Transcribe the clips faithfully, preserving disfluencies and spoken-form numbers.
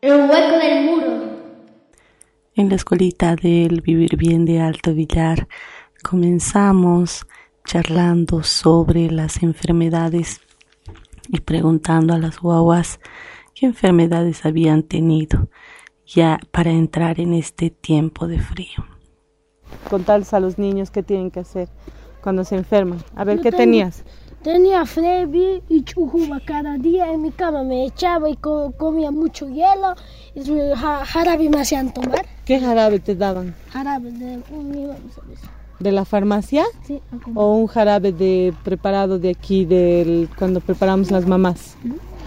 El hueco del muro. En la escuelita del Vivir Bien de Alto Villar comenzamos charlando sobre las enfermedades y preguntando a las guaguas qué enfermedades habían tenido ya para entrar en este tiempo de frío. Contarles a los niños qué tienen que hacer cuando se enferman. A ver, Yo ¿qué tengo, tenías? Tenía fiebre y chujuba cada día en mi cama, me echaba y co comía mucho hielo y ja jarabe me hacían tomar. ¿Qué jarabe te daban? Jarabe de mi mamá, ¿sabes? ¿De la farmacia? Sí, ¿O un jarabe de preparado de aquí, del cuando preparamos las mamás?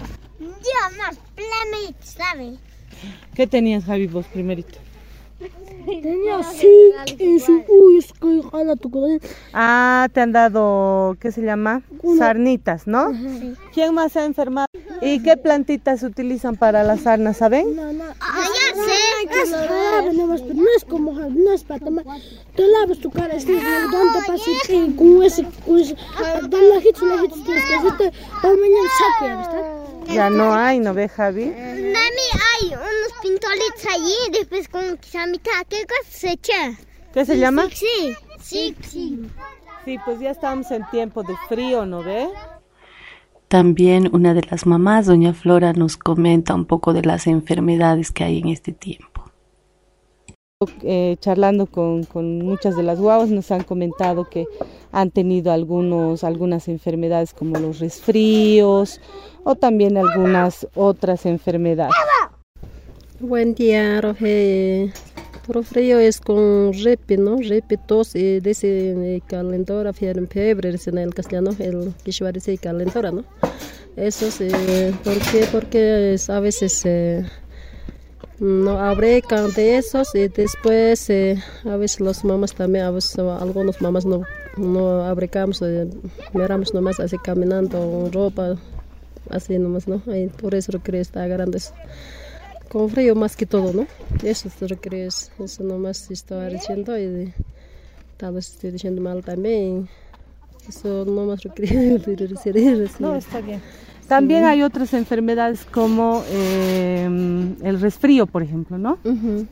Yo más plame, ¿sabes? ¿Qué tenías, Javi, vos primerito? Tenía así, en su uy, es que jala tu corazón. Ah, te han dado, ¿qué se llama? Una... Sarnitas, ¿no? Sí. ¿Quién más se ha enfermado? ¿Y qué plantitas utilizan para la sarna, saben? No, no. Ah, ya sé. Es jarabe nomás, pero no es como jarabe, no es para tomar. Te lavas tu cara, este, ¿dónde pasas? Y con ese, con ese, de lejitos, lejitos tienes que hacerte, para mañana saco, ¿ya ves? Ya no hay, ¿no ve, Javi? Mami, hay unos pintolitos allí, después con quizá mitad, ¿qué cosa se echa? ¿Qué se llama? Sí, sí, sí. Sí, pues ya estamos en tiempo de frío, ¿no ve? También una de las mamás, doña Flora, nos comenta un poco de las enfermedades que hay en este tiempo. Eh, charlando con, con muchas de las guaguas nos han comentado que han tenido algunos, algunas enfermedades como los resfríos o también algunas otras enfermedades. Buen día, Roge. Por frío es con repi, ¿no? Repi, tos, y dice calentora, fiebre, en el castellano, el quechua dice calentora, ¿no? Eso es, eh, ¿por qué? Porque es, a veces eh, no abrecan de esos y después eh, a veces las mamás también, a veces algunas mamás no, no abrecamos, eh, miramos nomás así caminando, ropa, así nomás, ¿no? Y por eso lo que está agarrando eso. Con frío más que todo, ¿no? Eso es lo que crees, eso nomás estaba diciendo y tal vez estoy diciendo mal también. Eso nomás lo quería decir. No, está bien. También sí. Hay otras enfermedades como eh, el resfrío, por ejemplo, ¿no? Uh-huh.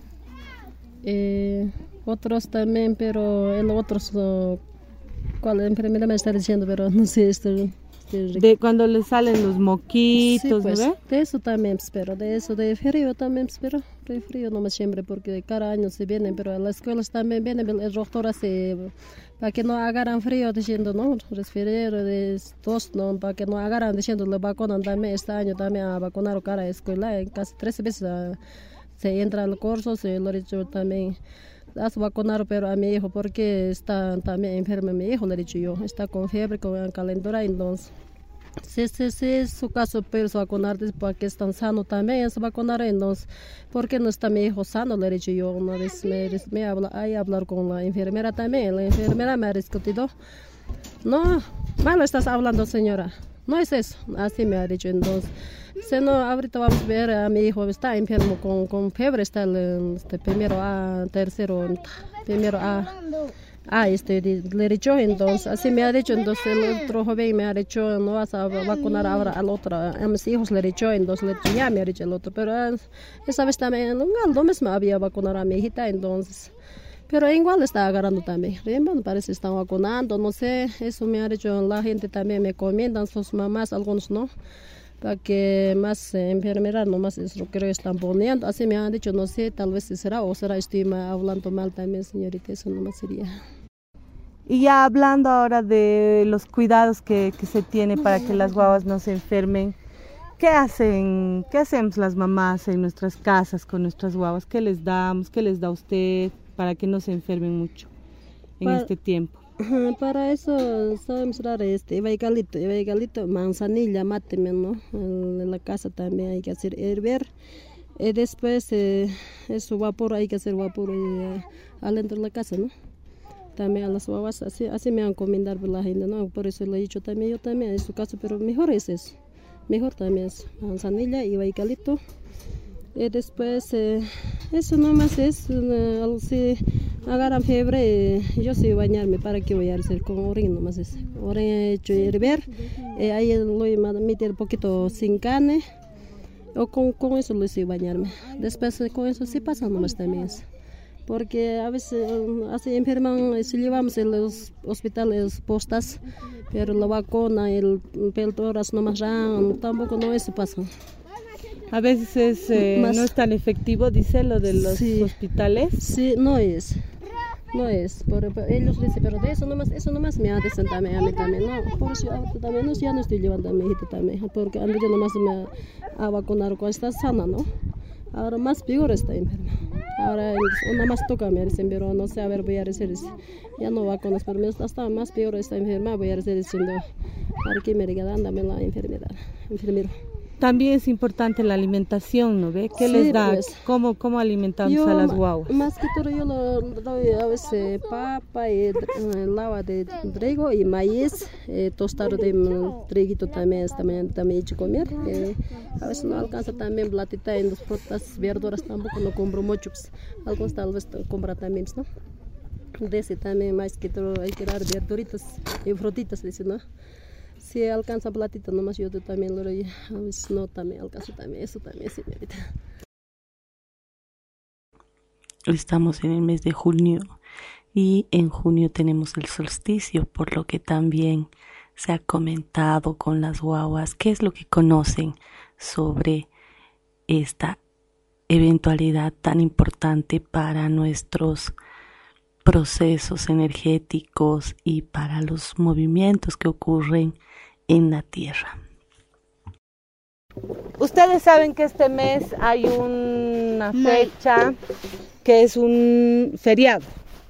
eh, otros también, pero el otros, uh, ¿cuál enfermedad me está diciendo? Pero no sé esto. De cuando le salen los moquitos, sí, pues, ¿no? De eso también espero, de eso, de frío también espero, de frío no más siempre, porque cada año se vienen, pero a las escuelas también vienen, el doctor hace, para que no agarran frío, diciendo, no, resfriado, de tos, no, para que no agarran, diciendo, le vacunan también, este año también a vacunar cara a la escuela, casi tres veces a, se entra al curso, se lo he dicho también. Has vacunado pero a mi hijo porque está también enfermo mi hijo, le he dicho yo, está con fiebre, con calentura, entonces si, si, si es su caso, pero se vacunar porque están sano también, se vacunar, entonces ¿por qué no está mi hijo sano? Le he dicho yo, una vez me, me habla, hay hablar con la enfermera también, la enfermera me ha discutido, no, malo estás hablando señora, no es eso, así me ha dicho, entonces si no, ahorita vamos a ver a mi hijo está enfermo con, con fiebre, está el este, primero A, tercero, primero A, A este, le he dicho, entonces así me ha dicho, entonces el otro joven me ha dicho, no vas a vacunar ahora al otro, a mis hijos le he dicho, entonces le he dicho, ya me ha dicho el otro, pero esa vez también, no mismo había vacunado a mi hijita, entonces, pero igual está agarrando también, bueno, parece que están vacunando, no sé, eso me ha dicho la gente también, me comentan sus mamás, algunos no, para que más eh, enfermera nomás es lo que están poniendo, así me han dicho, no sé, tal vez será o será estoy hablando mal también, señorita, eso nomás sería. Y ya hablando ahora de los cuidados que, que se tiene para que las guaguas no se enfermen, ¿qué hacen, qué hacemos las mamás en nuestras casas con nuestras guaguas? ¿Qué les damos, qué les da usted para que no se enfermen mucho en para, este tiempo? Para eso sabemos dar este veigalito, veigalito, manzanilla, máteme, ¿no? En la casa también hay que hacer hervir. Y después eh, eso vapor, hay que hacer vapor eh, adentro de la casa, ¿no? También a las guaguas, así, así me han encomendado la gente, ¿no? Por eso le he dicho también yo también en su caso, pero mejor es eso. Mejor también es manzanilla y veigalito. Y después, eh, eso nomás es, uh, si agarran fiebre, eh, yo sí bañarme, ¿para qué voy a hacer? Con orín nomás es. Orín he hecho hervir, eh, ahí lo voy a meter un poquito sin carne, O con, con eso lo hice bañarme. Después con eso sí pasa nomás también. Porque a veces así enferman, si llevamos en los hospitales postas, pero la vacuna, el peltoras nomás ran, tampoco no eso pasa. A veces eh, Más, no es tan efectivo, dice, lo de los sí, hospitales. Sí, no es. No es, por, por, ellos dicen, pero de eso nomás, eso nomás me hacen también a mí también, no, por eso ahora también no, ya no estoy llevando a mi hijita también, porque antes yo nomás me a vacunar cuando está sana, ¿no? Ahora más peor está enferma. Ahora una más toca me dicen, pero no sé, a ver, voy a decir, ya no vacunas, pero hasta más peor está enferma, voy a decir diciendo, ahora que me diga, dándame la enfermedad, enfermero. También es importante la alimentación, ¿no ve? ¿Qué Sí, les da? Pues, ¿Cómo, ¿Cómo alimentamos yo, a las guaguas? Más que todo yo lo doy a veces papa y lava de trigo y maíz, eh, tostado de triguito también, también, también hecho comer. Eh, a veces no alcanza también platita en las frutas, verduras tampoco no compro mucho, pues, algunos tal vez compra también, ¿no? De ese también más que todo hay que dar verduritas y frutitas, dice, ¿no? Si alcanza platita nomás yo también lo doy, a veces no también alcanza también, eso también, señorita. Estamos en el mes de junio y en junio tenemos el solsticio, por lo que también se ha comentado con las guaguas qué es lo que conocen sobre esta eventualidad tan importante para nuestros procesos energéticos y para los movimientos que ocurren en la tierra. Ustedes saben que este mes hay una fecha que es un feriado.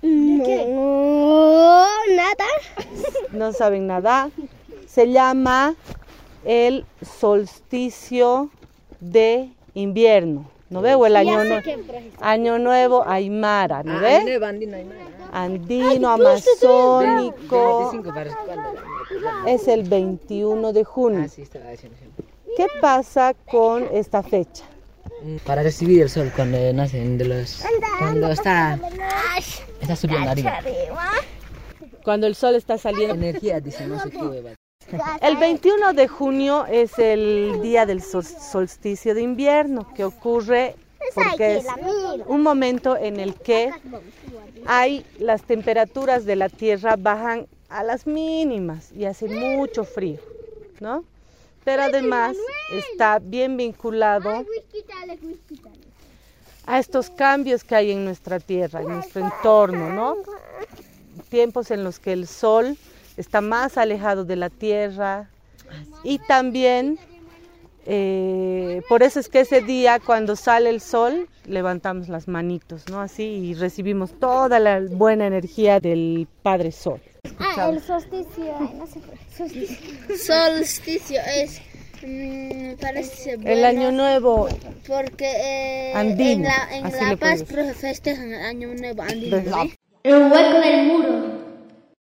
No, nada. No saben nada. Se llama el solsticio de invierno. ¿No ve? O el año, nue año nuevo aymara, ¿no ve? Andino, amazónico. Es el veintiuno de junio. ¿Qué pasa con esta fecha? Para recibir el sol cuando nace, de los, cuando está, está subiendo arriba. Cuando el sol está saliendo. Energía, dice, no sé qué. El veintiuno de junio es el día del sol solsticio de invierno, que ocurre porque es un momento en el que hay las temperaturas de la tierra bajan a las mínimas y hace mucho frío, ¿no? Pero además está bien vinculado a estos cambios que hay en nuestra tierra, en nuestro entorno, ¿no? Tiempos en los que el sol está más alejado de la tierra y también eh, por eso es que ese día cuando sale el sol levantamos las manitos, ¿no? Así y recibimos toda la buena energía del Padre Sol. Ah, el solsticio, no sé, solsticio. Solsticio es, mmm, parece bueno. El año nuevo porque eh, andino, en La, en así La le Paz puedes. festejan el año nuevo andino. ¿Verdad? El hueco del muro.